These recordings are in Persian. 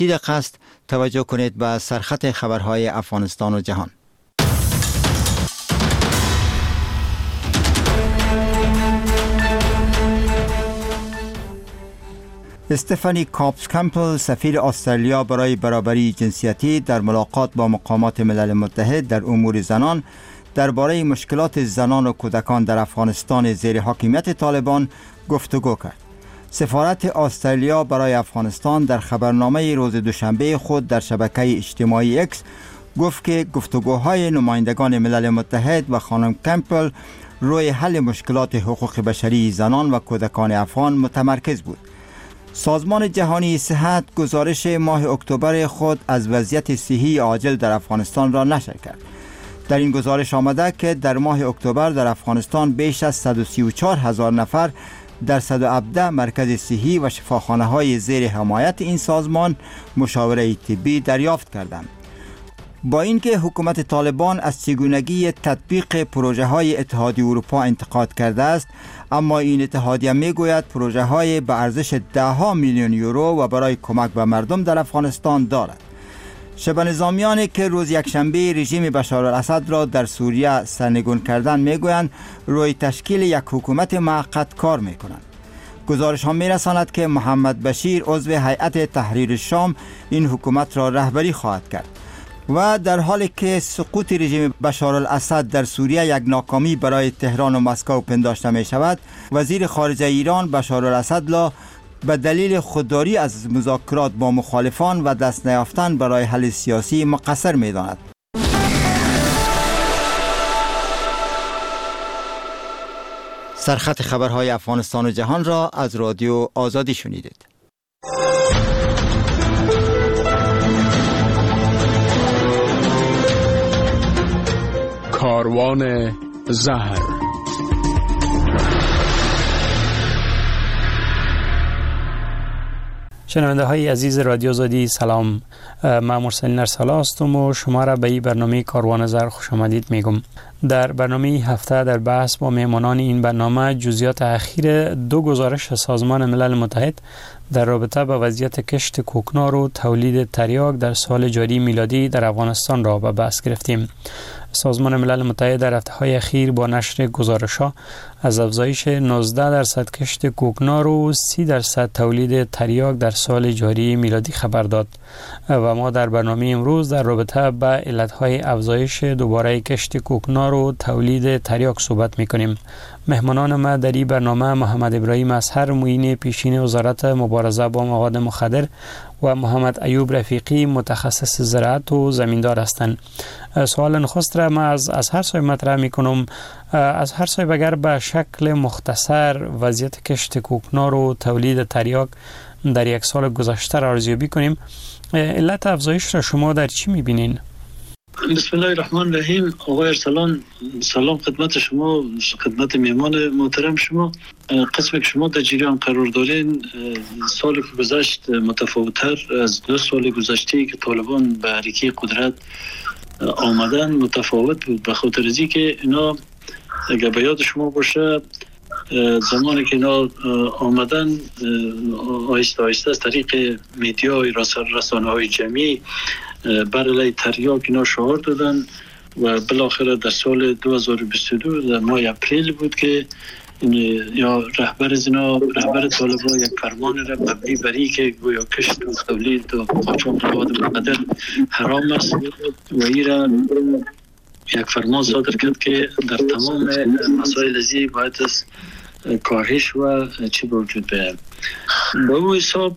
دقیقه است. توجه کنید به سرخط خبرهای افغانستان و جهان. استفانی کاپس کمپل، سفیر استرالیا برای برابری جنسیتی، در ملاقات با مقامات ملل متحد در امور زنان درباره مشکلات زنان و کودکان در افغانستان زیر حاکمیت طالبان گفتگو کرد. سفارت استرالیا برای افغانستان در خبرنامه روز دوشنبه خود در شبکه اجتماعی اکس گفت که گفتگوهای نمایندگان ملل متحد و خانم کمپل روی حل مشکلات حقوق بشری زنان و کودکان افغان متمرکز بود. سازمان جهانی صحت گزارش ماه اکتبر خود از وضعیت صحی عاجل در افغانستان را نشر کرد. در این گزارش آمده که در ماه اکتبر در افغانستان بیش از 134,000 نفر در 117 مرکز صحی و شفاخانه‌های زیر حمایت این سازمان مشاوره طبی دریافت کردند. با اینکه حکومت طالبان از چگونگی تطبیق پروژه‌های اتحادیه اروپا انتقاد کرده است، اما این اتحادیه میگوید پروژه‌های به ارزش 10 میلیون یورو و برای کمک به مردم در افغانستان دارد. شبه نظامیانی که روز یکشنبه رژیم بشار الاسد را در سوریه سرنگون کردند میگویند روی تشکیل یک حکومت موقت کار میکنند. گزارش ها میرساند که محمد بشیر عضو هیئت تحریر شام این حکومت را رهبری خواهد کرد و در حالی که سقوط رژیم بشار الاسد در سوریه یک ناکامی برای تهران و مسکو پنداشته می شود، وزیر خارجه ایران بشار الاسد را به دلیل خودداری از مذاکرات با مخالفان و دست نیافتن برای حل سیاسی مقصر می داند. سرخط خبرهای افغانستان و جهان را از رادیو آزادی شنیدید. کاروان زهر. شنونده های عزیز رادیو آزادی، سلام. من مرسل نرسالا هستم و شما را به این برنامه کاروان زهر خوش آمدید میگم. در برنامه هفته در بحث با مهمانان این برنامه جزئیات اخیر 2 گزارش سازمان ملل متحد در رابطه با وضعیت کشت کوکنار و تولید تریاک در سال جاری میلادی در افغانستان را به بحث گرفتیم. سازمان ملل متحد در هفته‌های اخیر با نشر گزارش‌ها از افزایش 19% کشت کوکنار و 30% تولید تریاک در سال جاری میلادی خبر داد و ما در برنامه امروز در رابطه با علت‌های افزایش دوباره کشت کوکنار و تولید تریاک صحبت می‌کنیم. مهمانان ما در این برنامه محمد ابراهیم اصهر، معین پیشین وزارت مبارزه با مواد مخدر و محمد ایوب رفیقی، متخصص زراعت و زمیندار هستند. سوال نخست را من از هر صاحب مطرح میکنم. از هر صاحب اگر به شکل مختصر وضعیت کشت کوکنار و تولید تریاک در یک سال گذشته را ارزیابی کنیم، علت افزایش را شما در چی میبینین؟ بسم الله الرحمن الرحیم. آقای ارسلان، سلام خدمت شما، خدمت مهمان محترم شما. قسمی که شما در جریان قرار دارین، سال که گذشت متفاوت‌تر از 2 سال گذشته که طالبان به حرکت قدرت آمدن متفاوت بود، به خاطر از اینکه اینا اگر به یاد شما باشه زمانی که اینا آمدن آهسته آهسته از طریق میدیای رسانه‌های جمعی بر علیه تریاک اینا شعار دادن و بالاخره در سال 2022 در ماه اپریل بود که یا رهبر طالبان یک فرمان را مبنی بر اینکه گویا کشت و تولید و قاچاق مواد مخدر حرام است و این را یک فرمان صادر کرد که در تمام مسائل ازی باید از کاهش و چی وجود بیاید. با اون حساب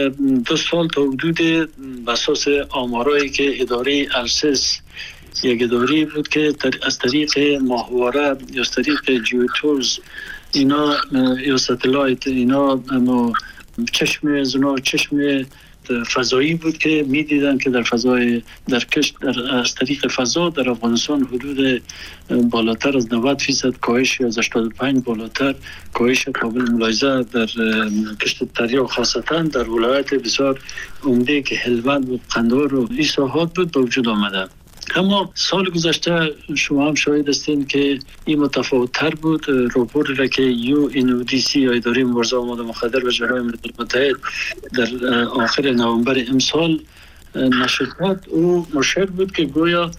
2 سال تا حدود به اساس آمارایی که اداره ارسس یک اداره بود که از طریق ماهواره یا از طریق جیوتورز اینا یا ستلایت اینا چشم فضایی بود که میدیدن که از طریق فضا در افغانستان حدود بالاتر از 90% کاهش یا از 85 بالاتر کاهش قابل ملاحظه در کشت تریاک خاصتا در ولایت بسیار عمده که هلمند و قندهار و این ساحات بود به وجود آمده. اما سال گذشته شما هم شاهد هستین که این متفاوت تر بود. راپورتی را که UNODC یا اداره مبارزه با مواد مخدر و جرائم ملل متحد در آخر نوامبر امسال نشر کرد، او مشیر بود که گویا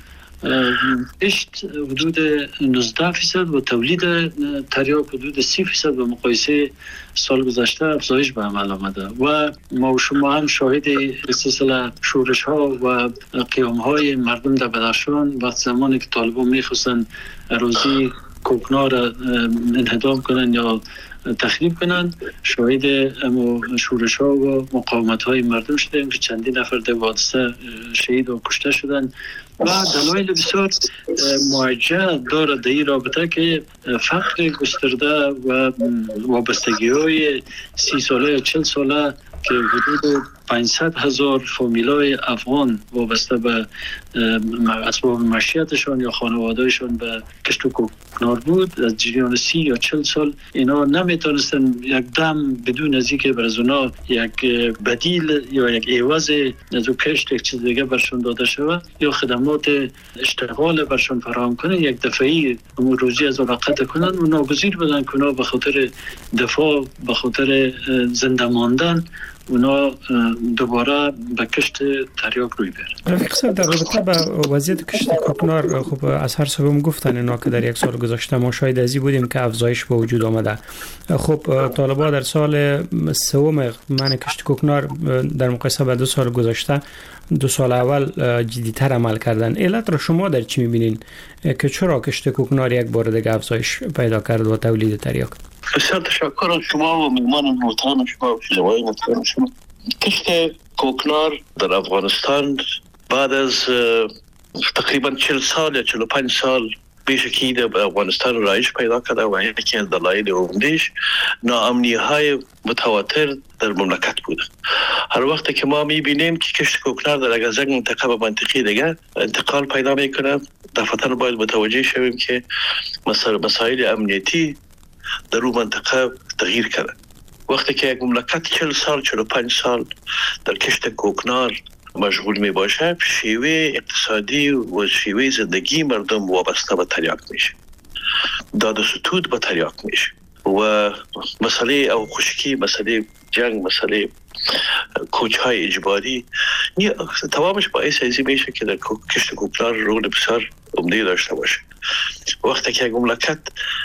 کشت حدود 19% و تولید تریاک حدود 30% به مقایسه سال گذشته افزایش به عمل آمده و ما و شما هم شاهد سلسله شورش ها و قیام های مردم در بدخشان وقت زمانی که طالبان میخواستن اراضی کوکنار انهدام کنن یا تخریب کنن، شاهد شورش ها و مقاومت های مردم شدیم که چندین نفر در حادثه شهید و کشته شدن و دلایل بسیار موجه داره در این رابطه که فقر گسترده و وابستگی های 30 ساله 40 ساله که حدود 500,000 فامیلای افغان وابسته به اسباب معیشتشان یا خانوادهشان به کشت و کوکنار بود، از جریان 30 یا 40 سال اینا نمیتونستن یک دم بدون از اینکه بر از اونا یک بدیل یا یک عوض از او کشت یک چیز دیگه برشون داده شود یا خدمات اشتغال برشون فراهم کنه، یک دفعی روزی از علاقت کنن و ناگزیر بدن که اونا به خاطر دفاع به خاطر زنده ماندن اونا دوباره به کشت تریاک روی بیارن. رفیق صاحب، در رابطه با وضعیت کشت کوکنار خب از هر سبب گفتن اینا که در یک سال گذشته ما شاهد ازی بودیم که افزایش به وجود آمده. خب طالبان در سال سوم منع کشت کوکنار در مقایسه با 2 سال گذشته 2 سال اول جدی‌تر عمل کردن. علت را شما در چی می‌بینین که چرا کشت کوکنار یک بار دیگه افزایش پیدا کرد و تولید تریاک؟ بسیار تشکر از شما و میهمان محترم شما و شنوای محترم شما. کشت کوکنار در افغانستان بعد از تقریبا 40 سال یا 45 سال بیشکی در افغانستان رایج پیدا کرده و یکی از دلایل عمده‌اش ناامنی‌های متواتر در مملکت بوده. هر وقت که ما می‌بینیم که کشت کوکنار در از یک منطقه به منطقه دیگر انتقال پیدا می‌کنه، دفعتاً باید متوجه شویم که مسائل امنیتی در اون منطقه تغییر کرده. وقتی که یک مملکت 40 سال 45 سال در کشت کوکنار مشغول می باشه، شیوه اقتصادی و شیوه زندگی مردم وابسته به تریاک میشه، داد و ستود به تریاک میشه و مسئله او خشکی، مسئله جنگ، مسئله کوچهای اجباری تمامش باعث ازی میشه که در کشت کوکنار رول بسیار عمده داشته باشه. وقتی که یک مملکت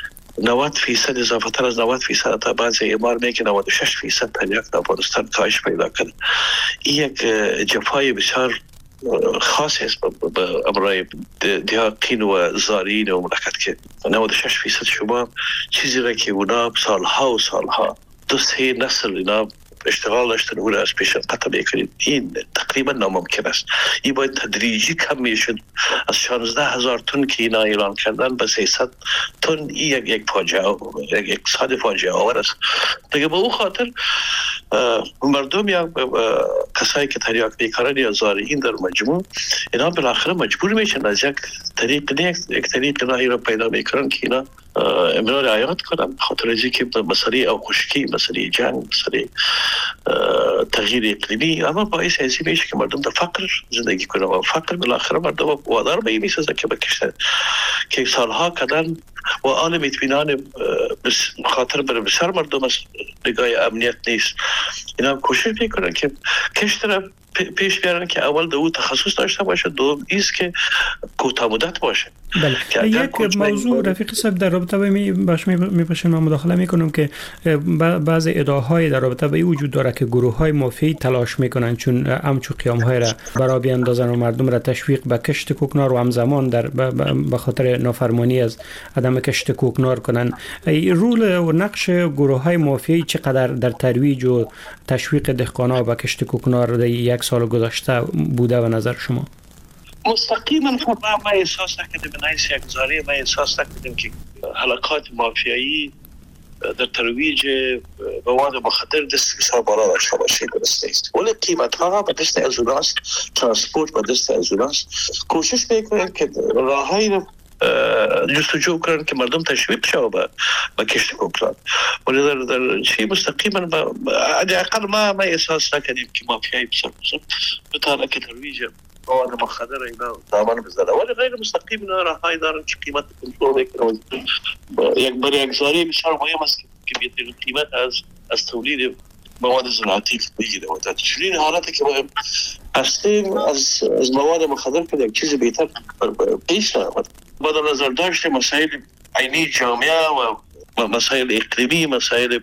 90% اضافه تر از 90% تا بعضی اعمار میگه 96% تریاک در افغانستان کاهش پیدا کرده. این یک جفای بسیار خاصی است برای دیاقین و زارین و مملکت که 96% شما چیزی را که اونا سالها و سالها 2-3 نسل اینا اشتغال داشتن او را از پیش قطع میکنید، این تقریبا ناممکن است. این باید تدریجی کم میشد از 16,000 تن که اینا اعلان کردن به 300 تن. این یک فاجعه، یک اقتصاد فاجعه آور است دیگه. به او خاطر مردم یا کسایی که تریاک میکارن یا زارعین در مجموع اینا بالاخره مجبور میشن از یک طریق راهی را پیدا میکنن که اینا امرار رعایت کنن، خاطر از اینکه مسئله او خشکی، مسئله جنگ، مسئله تغییر اقلیمی اما باعث ازی میشه که مردم در فقر زندگی کنن و فقر بالاخره مردم وادار به این میسازه که بکشن که سالها کردن و عالم اطمینان خاطر برای بسیار مردم از نگاه امنیت نیست. اینا کوشش میکنن که کشت را پیش بیارن که اول دو تخصص داشته باشه، دوم ایست که کوتاه مدت باشه. بله. یک موضوع رفیق صاحب در رابطه با میپاشم من مداخله میکنم که بعضی ادعاهای در رابطه با این وجود داره که گروه های مافیایی تلاش میکنن چون همچو قیام های را برای بیاندازن و مردم را تشویق به کشت کوکنار و همزمان در به خاطر نافرمانی از عدم کشت کوکنار کنن. رول و نقش گروه های مافیایی چقدر در ترویج و تشویق دهقانا به کشت کوکنار در یک سال گذشته بوده و نظر شما؟ مستقیما ما احساس نکردیم به نحیث یک زاری، ما احساس نکردیم که حلقات مافیایی در ترویج مواد مخدر دست بسیار بالا داشته باشه. درست نیست، ولی قیمت ها به دست از اوناست، ترانسپورت به دست از اوناست. کوشش میکنن که راههایی جستجو کنن که مردم تشویق شود به کشت کوکنار، ولی در چی مستقیما حداقل ما احساس نکردیم که مافیایی بسیار بتانه که ترویج مواد مخدر اینا دامن بزنه، ولی غیر مستقیم اینا راههایی دارن که قیمت کنترل میکنه. یک بریگزاری بسیار مهم است که بهترین قیمت از تولید مواد زراعتی بگیره و در چنین حالتی که ما هستیم از مواد مخدر که یک چیز بهتر پیش نرود. با در نظر داشت مسائل عینی جامعه و مسائل اقلیمی، مسائل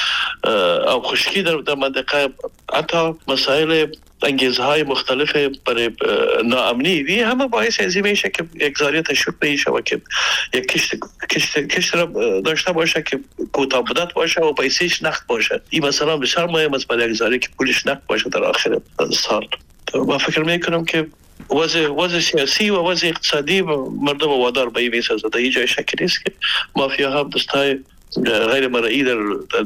آب خشکی در منطقه، حتی مسائل انگیزهای مختلف برای ناامنی، وی همه باعث از این میشه که یک زاری تشویق میشه و که یک کشت را داشته باشه که کوتاه مدت باشه و پیسش نقد باشه. این مثلا بسیار مهم است برای یک زاری که پولش نقد باشه در آخر سال. من فکر میکنم که وضع سیاسی و وضع اقتصادی مردم وادار به این میسازه. در این جای شک نیست که مافیا هم دستای غیر مرئی در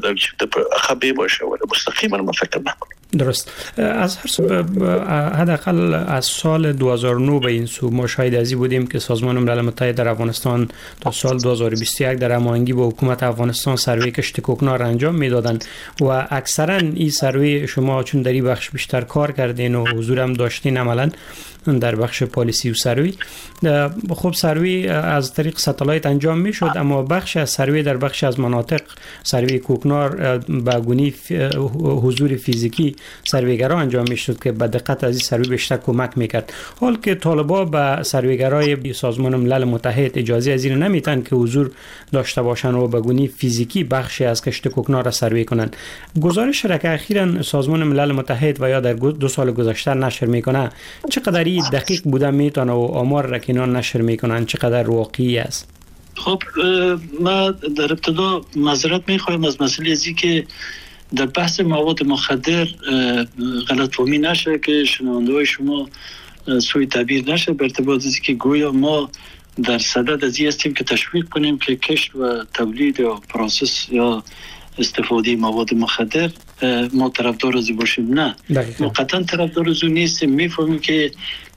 خبی باشه و مستقیما من فکر نکنم. درست. از هر سو حداقل از سال 2009 به این سو ما شاهد ازی بودیم که سازمان ملل متحد در افغانستان تا سال 2021 در هماهنگی با حکومت افغانستان سروی کشت کوکنار انجام میدادند و اکثرا این سروی شما چون در این بخش بیشتر کار کردین و حضور هم داشتین عملا در بخش پالیسی و سروی، خب سروی از طریق ستالایت انجام میشد، اما بخش از سروی در بخش از مناطق سروی کوکنار با گونی حضور فیزیکی سرویگرا انجام میشد که به دقت از این سروی بیشتر کمک میکرد. حال که طالبا به سرویگرای سازمان ملل متحد اجازه از این نمیتن که حضور داشته باشن و به گونی فیزیکی بخشی از کشت کوکنار را سروی کنن. گزارش را که اخیراً سازمان ملل متحد و یا در 2 سال گذشته نشر میکنه چقدر دقیق بوده میتونه و آمار را که اینا نشر میکنن چقدر واقعی است؟ خب ما در ابتدا معذرت میخوایم از مسئله ازی که در بحث مواد مخدر غلطفهمی نشه که شنونده‌های شما سوء تعبیر نشه به ارتباط ازی که گویا ما در صدد از این هستیم که تشویق کنیم که کشت و تولید یا پروسس یا استفاده مواد مخدر ما طرفدار از باشیم. نه، ما قطعا طرفدار از نیستیم. میفهمیم که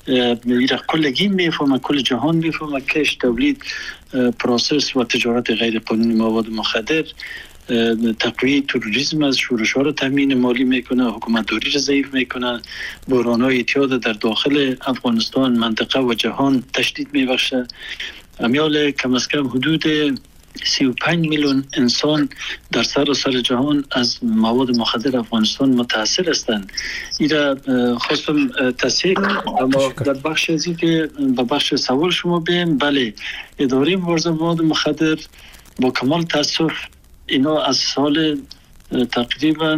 کلگی میفهمه، کل جهان میفهمه کشت، تولید، پروسس و تجارت غیر قانونی مواد مخدر تقویه تروریسم از شورش‌ها را تامین مالی میکنه، حکومتداری را ضعیف میکنه، بحران‌های اعتیاد در داخل افغانستان، منطقه و جهان تشدید میبخشه. امیال کم از کم حدود 35 میلیون انسان در سراسر جهان از مواد مخدر افغانستان متاثر هستند. ایرا خواستم تصحیح اما در بخش ازی که به بخش سوال شما بیم، بله اداره مبارزه با مواد مخدر با کمال تاسف اینا از سال تقریبا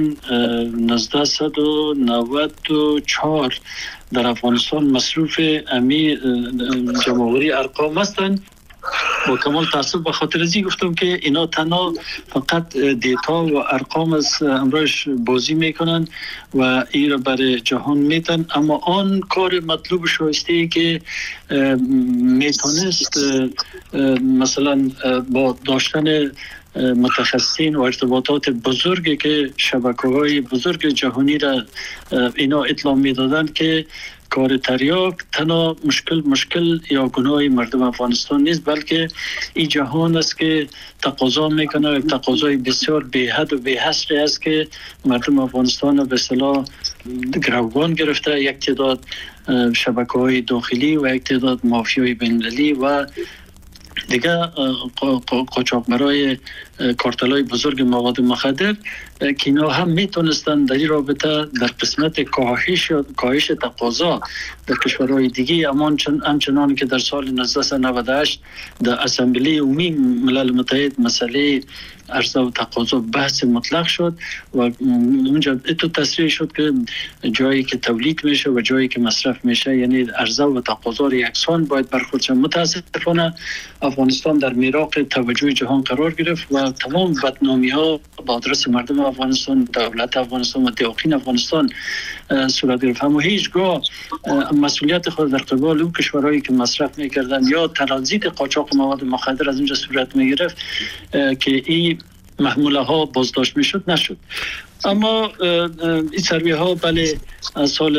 1994 در افغانستان مصروف امی جمهوری ارقام هستند. با کمال تاسف به خاطر ازی گفتم که اینا تنها فقط دیتا و ارقام از امروش بازی میکنن و این را برای جهان میتن، اما آن کار مطلوب شایسته که میتونست مثلا با داشتن متخصصین و ارتباطات بزرگی که شبکه‌های بزرگ جهانی را اینا اطلاع میدادند که کار تریاک تنها مشکل یا گناه مردم افغانستان نیست، بلکه این جهان است که تقاضا میکنه، تقاضای بسیار بی‌حد و بی‌حصری است که مردم افغانستان به اصطلاح گروگان گرفته یک تعداد شبکه‌های داخلی و یک تعداد مافیای بین‌المللی و دیگه قاچاقبرای کارتلای بزرگ مواد مخدر که اینا هم میتونستن در این رابطه در قسمت کاهش تقاضا در کشورهای دیگه همچنان که در سال 1998 در اسامبلی عمومی ملل متحد مسئله عرضه و تقاضا بحث مطلق شد و اونجا تو تصریح شد که جایی که تولید میشه و جایی که مصرف میشه یعنی عرضه و تقاضا یکسان باید برخورد شود. متاسفانه افغانستان در میراق توجه جهان قرار گرفت و تمام بدنامی ها با آدرس مردم افغانستان، دولت افغانستان و دیاقین افغانستان صورت گرفت. اما هیچگاه مسئولیت خود در قبال اون کشورهایی که مصرف میکردن یا ترانزیت قاچاق مواد مخدر از اونجا صورت میگرفت که این محموله ها بازداشت میشد نشد. اما این سرویه ها بله از سال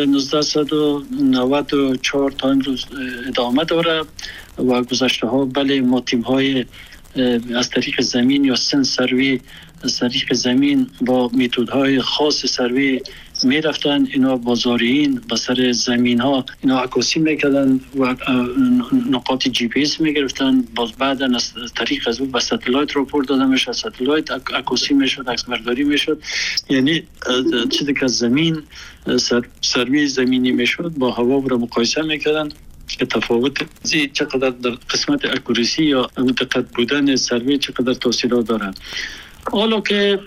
1994 تا امروز ادامه داره و گذشته ها بله ما تیم های از طریق زمین یا سن سروی از طریق زمین با میتودهای خاص سروی می رفتن اینا بازاریین با سر زمین ها اینا عکاسی میکردن و نقاط جی پی اس میگرفتن، باز بعدا از طریق از اون به ستلایت راپورت داده میشد، ستلایت عکاسی میشد، عکس برداری میشد. یعنی چیزی که از زمین سروی زمینی میشد با هوا رو مقایسه میکردن که تفاوت چقدر در قسمت اکوریسی یا دقت بودن سروی چقدر تاثیرات داره. حالا که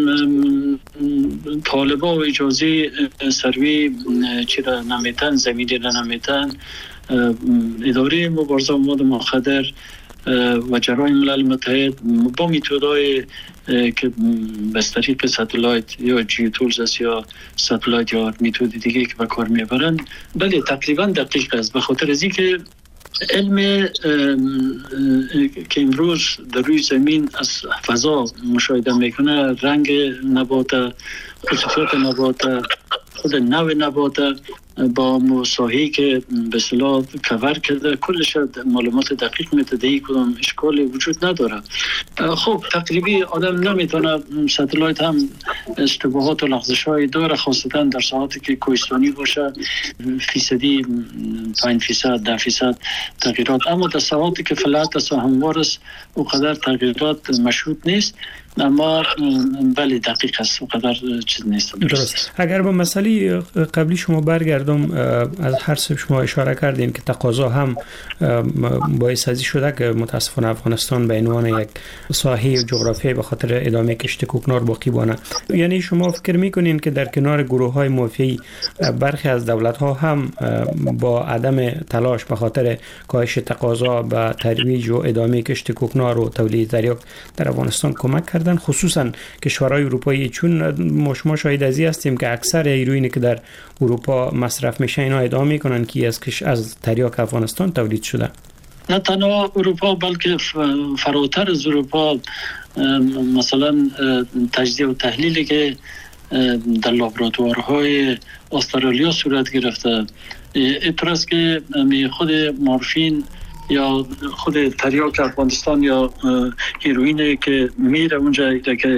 طالبا و اجازه سروی چرا نمیتن، زمینی را نمیتن، اداره مبارزه با مواد مخدر و جرایم ملل متحد با میتودهای که از طریق ستلایت یا جیوتولز است یا ستلایت یا میتود دیگه که به کار میبرن، بله تقریبا دقیق است، به خاطر از اینکه علم که امروز در روی زمین از فضا مشاهده میکنه، رنگ نبات، خصوصیات نبات، خود نوع نبات با مساحی که به اصطلاح کور کرده، کلش معلومات دقیق میده، کدام اشکالی وجود نداره. خب تقریبی آدم نمیتونه، ستلایت هم اشتباهات و لغزش‌های داره، خاصتا در ساعاتی که کوهستانی باشه فیصدی 5% 10% تغییرات، اما در ساعاتی که فلات است و هموار است اونقدر تغییرات مشهود نیست، اما بله دقیق است، اونقدر چیز نیست. درست. اگر به مسئله قبلی شما برگردم، از هر سه شما اشاره کردین که تقاضا هم باعث ازی شده که متاسفانه افغانستان به عنوان یک ساحه جغرافیایی به خاطر ادامه کشت کوکنار باقی بانه. یعنی شما فکر میکنین که در کنار گروه‌های مافیایی برخی از دولت‌ها هم با عدم تلاش به خاطر کاهش تقاضا به ترویج و ادامه کشت کوکنار و تولید تریاک در افغانستان کمک کردن، خصوصا کشورهای اروپایی؟ چون ما شاهد ازی هستیم که اکثر هیروئینی که در اروپا مصرف میشه اینا ادعا میکنن که از تریاک افغانستان تولید شده. نه تنها اروپا بلکه فراتر از اروپا، مثلا تجزیه و تحلیلی که در لابراتوارهای استرالیا صورت گرفته، اعتراض که خود مورفین یا خود تریاک افغانستان یا هیروئین که میره اونجا که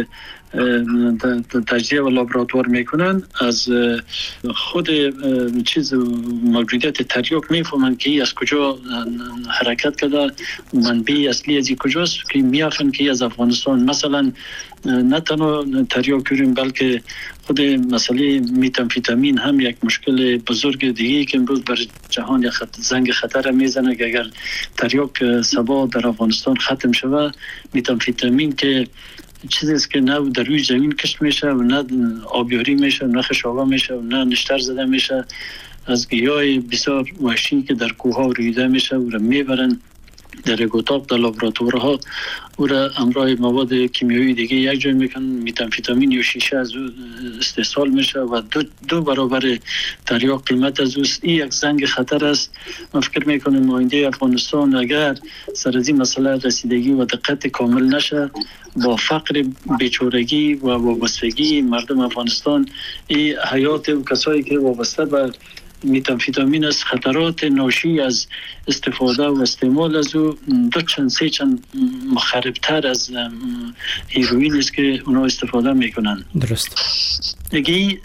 تجزیه و لابراتوار میکنن، از خود چیز موجودیت تریاک میفهمن که از کجا حرکت کرده، منبع اصلی از کجاست، که میافن که از افغانستان. مثلا نه تنها تریاک یورین بلکه خود مسئله میتامفیتامین هم یک مشکل بزرگ دیگه که امروز بر جهان یک زنگ خطر میزنه که اگر تریاک سبا در افغانستان ختم شود، میتامفیتامین که چیزی است که نه در روی زمین کشت میشه و نه آبیاری میشه و نه خشابه میشه و نه نشتر زده میشه، از گیاه بسیار وحشی که در کوه ها رویده میشه و را میبرن در اتاق در لابراتوارها او را همراه مواد کیمیایی دیگه یک جای میکنن، میتامفیتامین یا شیشه از او استحصال میشه و دو برابر تریاک قیمت از اوست. این یک زنگ خطر است. من فکر میکنم آینده افغانستان اگر سر از این مسئله رسیدگی و دقت کامل نشه، با فقر، بیچارگی و وابستگی مردم افغانستان، این حیات و کسایی که وابسته به میتامفیتامین است، خطرات ناشی از استفاده و استعمال از او دو چند سه چند مخربتر از هیروئین است که اونا استفاده میکنن. درست. دیگه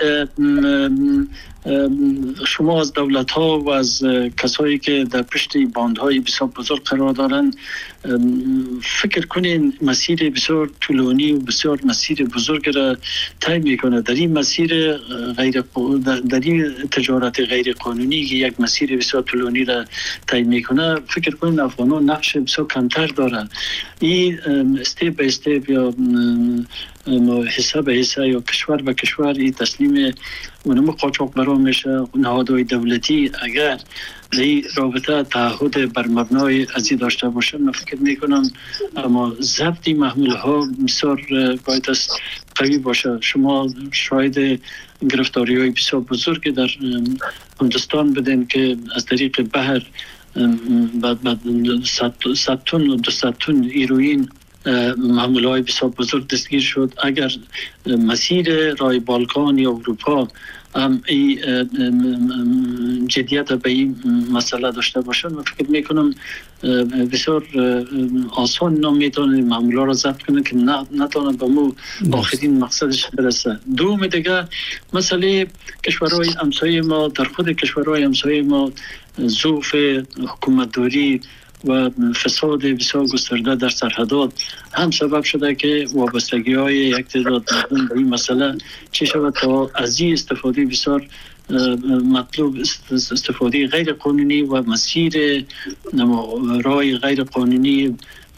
شما از دولت ها و از کسایی که در پشت باندهای بسیار بزرگ قرار دارند فکر کنین مسیر بسیار طولانی و بسیار مسیر بزرگ را طی میکنه. در این مسیر در این تجارت غیر قانونی که یک مسیر بسیار طولانی را طی میکنه، فکر کنین افغانان نقش بسیار کمتر دارن. این استیپ به استیپ یا حصه به حصه یا کشور به کشور این تسلیم اونم قاچاقبران میشه. نهادهای دولتی اگر این رابطه تعهد بر مبنای ازی داشته باشه، من فکر میکنم اما ضبط محمول ها بسیار باید است قوی باشه. شما شاید گرفتاری های بسیار بزرگ در هندوستان بدین که از طریق بحر 100 تن و 200 تن هیروئین محمول های بسیار بزرگ دستگیر شد. اگر مسیر رای بالکان یا اروپا جدیت به این مسئله داشته باشن و فکر میکنم بسیار آسان نمیتونه معامله را ضبط کنه که نتونه به مو آخرین مقصدش برسه. دوم دیگه مسئله کشورهای همسایه ما، در خود کشورهای همسایه ما ضعف حکومتداری و فساد بسیار گسترده در سرحدات هم سبب شده که وابستگی های یک تعداد مردم به این مسئله چه شود تا از این استفاده بسیار مطلوب استفاده غیر قانونی و مسیر رای غیر قانونی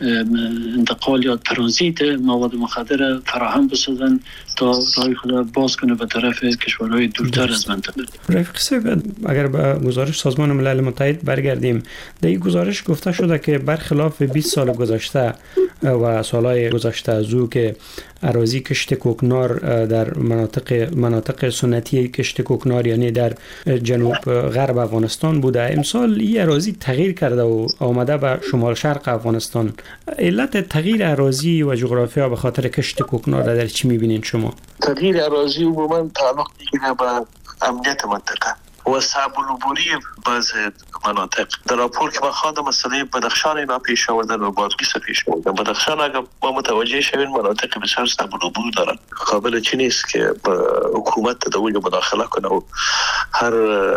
انتقال یا ترانزیت مواد مخدر فراهم بسازن تا رای خود باز کنه به طرف کشورهای دورتر از منطقه. رفیق صاحب، اگر به گزارش سازمان ملل متحد برگردیم، در این گزارش گفته شده که برخلاف 20 سال گذشته و سالهای گذشته از او که اراضی کشت کوکنار در مناطق سنتی کشت کوکنار یعنی در جنوب غرب افغانستان بوده، امسال این اراضی تغییر کرده و آمده به شمال شرق افغانستان. علت تغییر اراضی و جغرافیا به خاطر کشت کوکنار در چی می‌بینید شما؟ تغییر اراضی عموما تعلق می‌گیره به امنیت منطقه و صعب العبوری بعض مناطق. در راپور که بخواد مسئله بدخشان اینا پیش آوردن و بادغیس پیش آوردن. بدخشان اگر ما متوجه شویم مناطق بسیار صعب العبور دارن، قابل چی نیست که حکومت در اونجا مداخله کنه و هر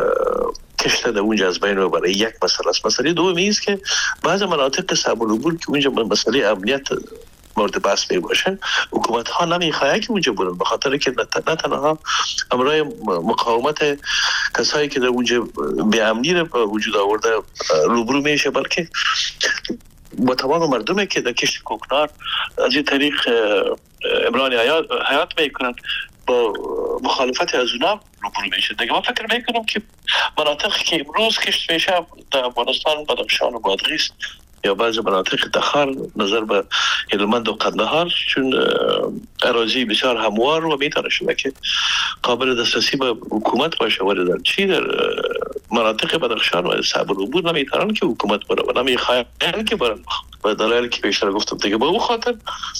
کشته در اونجا از بین ببره. یک مسئله است. مسئله دومی است که بعض مناطق صعب العبور که اونجا مسئله امنیت مورد بحث می باشه، حکومت ها نمیخواه که اونجا برن، به خاطر که نه تنها امرای مقاومت کسایی که در اونجا بی امنی را به وجود آورده روبرو میشه، بلکه با تمام مردمی که در کشت کوکنار از این طریق امران حیات میکنن با مخالفت از اونا روبرو میشه. دیگه من فکر میکنم که مناطقی که امروز کشت میشه در افغانستان، بدخشان و بادغیس یا بعضی مناطق دخار نظر به هلمند و قندهار، چون اراضی بسیار هموار و میتونه شده که قابل دسترسی به حکومت باشه، ولی در مناطق بدخشان و صعب العبور نمیتونن که حکومت بره و نمیخواین که برن و دلایلی که بیشتر گفتم دیگه. با اون خاطر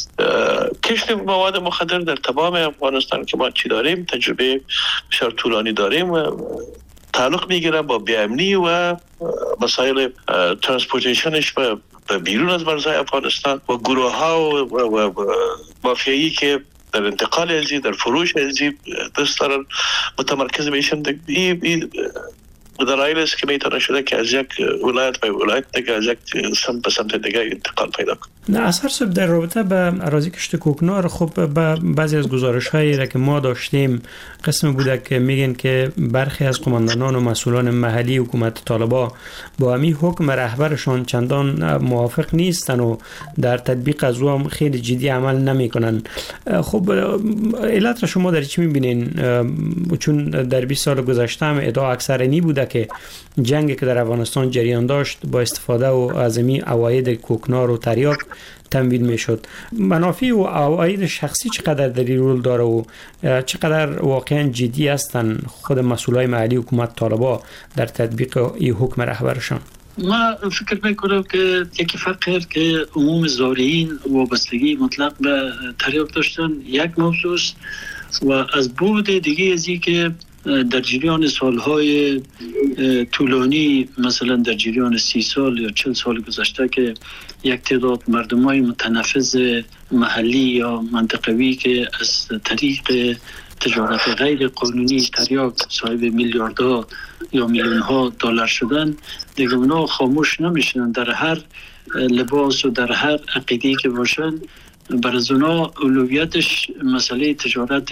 کشت مواد مخدر در تمام افغانستان که ما چی داریم، تجربه بسیار طولانی داریم، تعلق میگیره با بیامنی و مسائل ترانسپورتیشنش به بیرون از مرزهای افغانستان و گروه ها و مافیایی که در انتقال ارزی، در فروش ارزی دست دارن متمرکز میشن. این دلایل است که میتونه شده که از یک ولایت به ولایت دیگه، از یک سمت به سمت دیگه انتقال پیدا کنه. نه اثر صاحب، در رابطه به اراضی کشت کوکنار، خب بعضی از گزارش هایی را که ما داشتیم قسم بوده که میگن که برخی از قماندانان و مسئولان محلی حکومت طالبان با همین حکم رهبرشان چندان موافق نیستن و در تطبیق از او هم خیلی جدی عمل نمیکنن. خب علت را شما در چی میبینین؟ چون در 20 سال گذشته هم ادعا اکثر نی بوده که جنگی که در افغانستان جریان داشت با استفاده و از این عواید کوکنار و تریاک تمویل میشد. منافع و عواید شخصی چقدر در این رول داره و چقدر واقعا جدی هستن خود مسئولای محلی حکومت طالبان در تطبیق این حکم رهبرشان؟ ما فکر میکنم که یکی فکر که عموم زارعین وابستگی مطلق به تریاک داشتن یک موضوع است و از بعد دیگه از این که در جریان سالهای طولانی، مثلا در جریان 30 سال یا 40 سال گذشته که یک تعداد مردمای متنفذ محلی یا منطقوی که از طریق تجارت غیر قانونی تریاک صاحب میلیاردها یا میلیونها دلار شدن، دیگه اونا خاموش نمیشن. در هر لباس و در هر عقیده‌ای که باشن، برای اونا اولویتش مسئله تجارت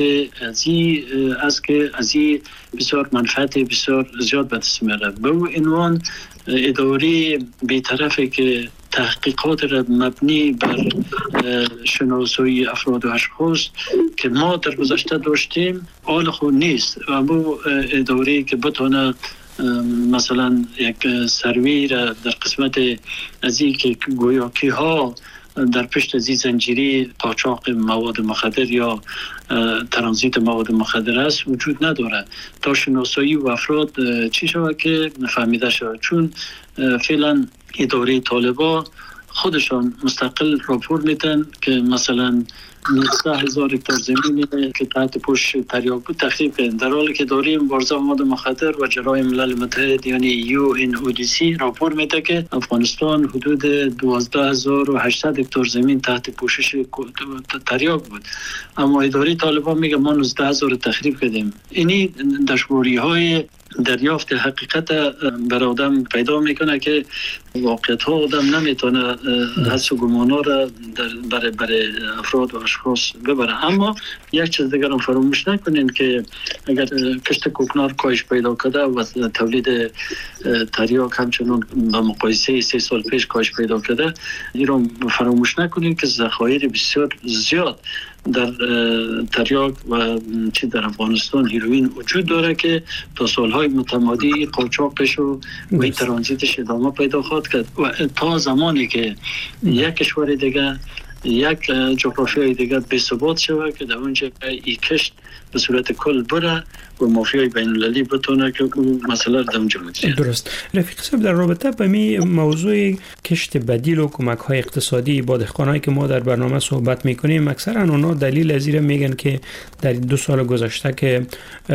از که از این بسیار منفعت بسیار زیاد به دست میاره. به اون عنوان اداره بی‌طرفی که تحقیقات را مبنی بر شناسایی افراد و اشخاص که ما در گذشته داشتیم حال خود نیست و اما اداره که بتونه مثلا یک سروی را در قسمت از این که گویا کیها در پشت از این زنجیره قاچاق مواد مخدر یا ترانزیت مواد مخدر است وجود نداره تا شناسایی و افراد چی شود که فهمیده شود. چون فعلا اداره طالبان خودشان مستقل راپور میدن که مثلا 19,000 هکتار زمینی که تحت پوش تریاک بود تخریب کردن، در حالی که داری مبارزه مواد مخدر و جرائم ملل متحد یعنی UNODC راپور میده که افغانستان حدود 12,800 هکتار زمین تحت پوشش تریاک بود، اما اداره طالبان میگه ما 19,000 تخریب کردیم. اینی دشواری های دریافت حقیقت بر آدم پیدا میکنه که واقعیت ها آدم نمیتونه حس و گمانا را برای افراد و اشخاص ببره. اما یک چیز دیگر هم فراموش نکنین که اگر کشت کوکنار کاهش پیدا کرده و تولید تریاک همچنان با مقایسه 3 سال پیش کاهش پیدا کرده، این رو فراموش نکنین که ذخایر بسیار زیاد در تریاک و چی در افغانستان هیروئین وجود داره که تا سالهای متمادی قاچاقش و این ترانزیتش ادامه پیدا خواهد کرد و تا زمانی که یک کشور دیگه یک جغرافیای دیگه به ثبات شوه که در اونجا این کشت به صورت کل بره و مافیای بین المللی بتونه که اون مسئله در اونجا مدیریت. درست. رفیق صاحب، در رابطه با می موضوع کشت بدیل و کمک‌های اقتصادی با دهقانایی که ما در برنامه صحبت می‌کنیم، اکثرا اونا دلیل از این میگن که در 2 سال گذشته که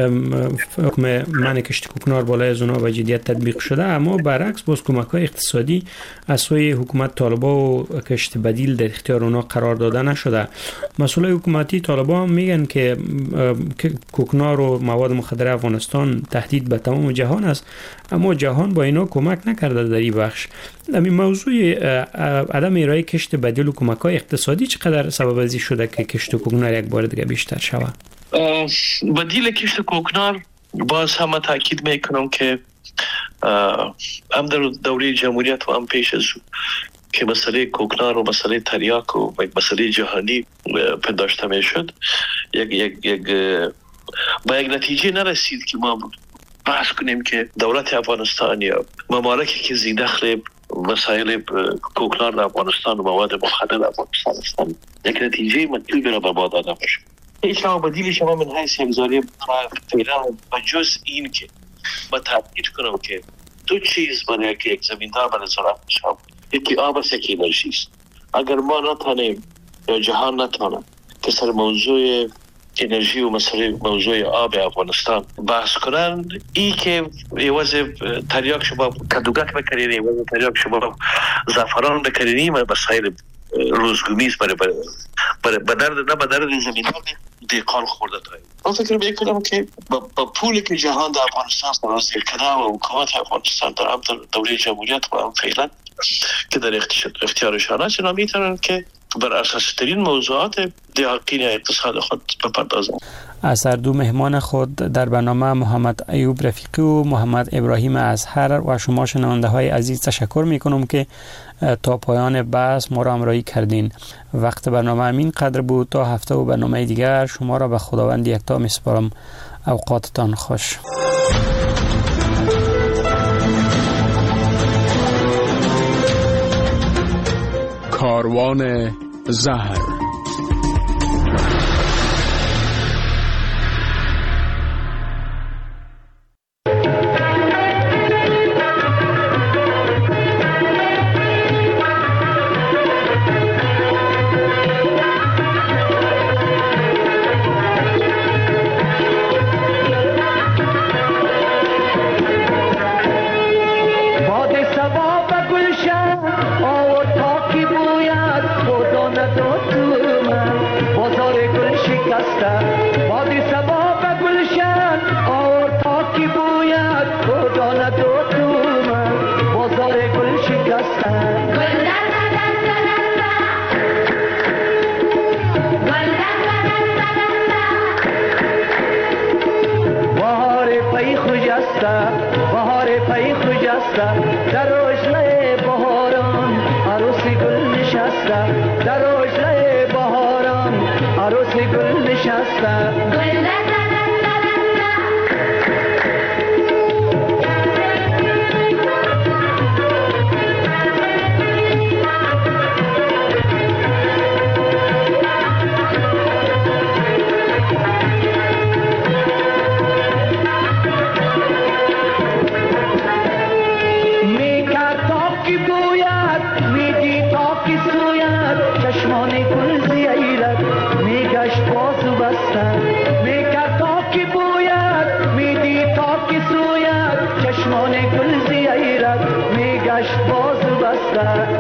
حکم منع کشت کوکنار بالای از اونا و جدیت تطبیق شده، اما برعکس باز کمک‌های اقتصادی از سوی حکومت طالبان و کشت بدیل در اختیار اونا قرار داده نشده. مسئولای حکومتی طالبان میگن که کوکنار و مواد مخدر افغانستان تهدید به تمام جهان است، اما جهان با اینا کمک نکرده در این بخش. همین موضوع عدم ارائه کشت بدیل و کمک‌های اقتصادی چقدر سبب ازی شده که کشت کوکنار یک بار دیگه بیشتر شود؟ بدیل کشت کوکنار باز هم تاکید میکنم که هم در دوره جمهوریت و هم پیش از که مسئله کوکنار و مسئله تریاک و مسئله جهانی پنداشته میشد، با یک نتیجه نرسید که ما بحث کنیم که دولت افغانستان یا ممالکی که زی دخل مسائل کوکنار در افغانستان و مواد مخدر در افغانستان هستند یک نتیجه مطلوبی را به ما داده باشه. هیچ بدیل شما من حیث یک زاری فعلا و جز این که با تاکید کنم که 2 چیز برای که یک زمیندار برای زراعت شد، یکی آب است، یکی انرژی است. اگر ما نتانیم یا جهان نتانه که سر موضوع انرژی و مسئله موضوع آب افغانستان بحث کنن، ای که ایواز تریاک شما کدوگک بکنین، ایواز تریاک شما زعفران بکنین، مسائل روزگونیست برای درد زمیندار دیقان خورده داریم. من فکر میکنم که با پولی که جهان در افغانستان سرازیر کرده و حکومت افغانستان در هم دوره جمهوریت و هم فعلا که در اختیارشان است، اینا میتونن که بر اساس ترین موضوعات دقیقین اقتصاد خود بپردازند. از هر دو مهمان خود در برنامه محمد ایوب رفیقی و محمد ابراهیم ازهر و شما شنونده های عزیز تشکر میکنم که تا پایان بحث ما را همراهی کردین. وقت برنامه همین قدر بود. تا هفته و برنامه دیگر شما را به خداوند یکتا میسپارم. اوقاتتان خوش. کاروان زهر. چشمان گل زیرت گشت بازو بسته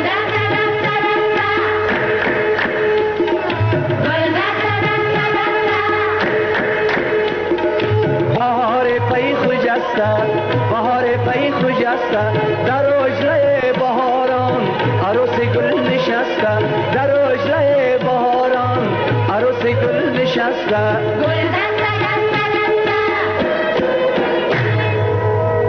بهار پی خوجسته بهار پی خوجسته در اجله بهاران عروس گل نشسته در اجله بهاران عروس گل نشسته